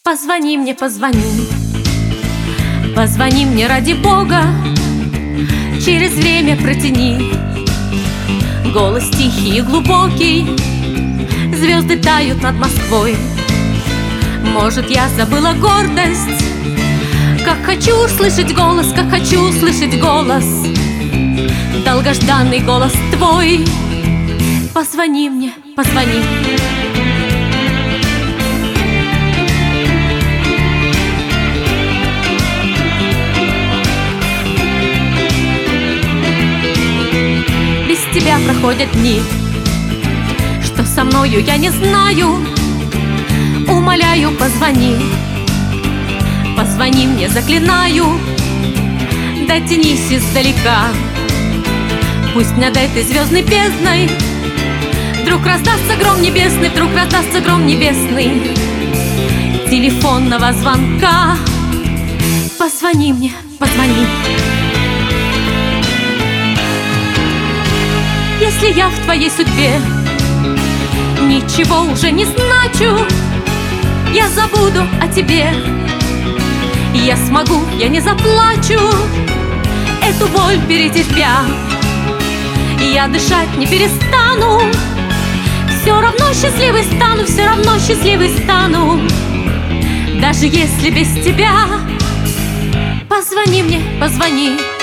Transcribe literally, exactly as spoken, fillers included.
Позвони мне, позвони, позвони мне ради Бога, через время протяни. Голос тихий и глубокий, звезды тают над Москвой. Может, я забыла гордость, как хочу услышать голос, как хочу услышать голос, долгожданный голос твой. Позвони мне, позвони. Без тебя проходят дни, что со мною я не знаю. Умоляю, позвони, позвони мне, заклинаю. Дотянись издалека, пусть над этой звездной бездной вдруг раздастся гром небесный, вдруг раздастся гром небесный телефонного звонка. Позвони мне, позвони. Если я в твоей судьбе ничего уже не значу, я забуду о тебе. Я смогу, я не заплачу, эту боль перетерпя. Я дышать не перестану, все равно счастливой стану, все равно счастливой стану, даже если без тебя. Позвони мне, позвони.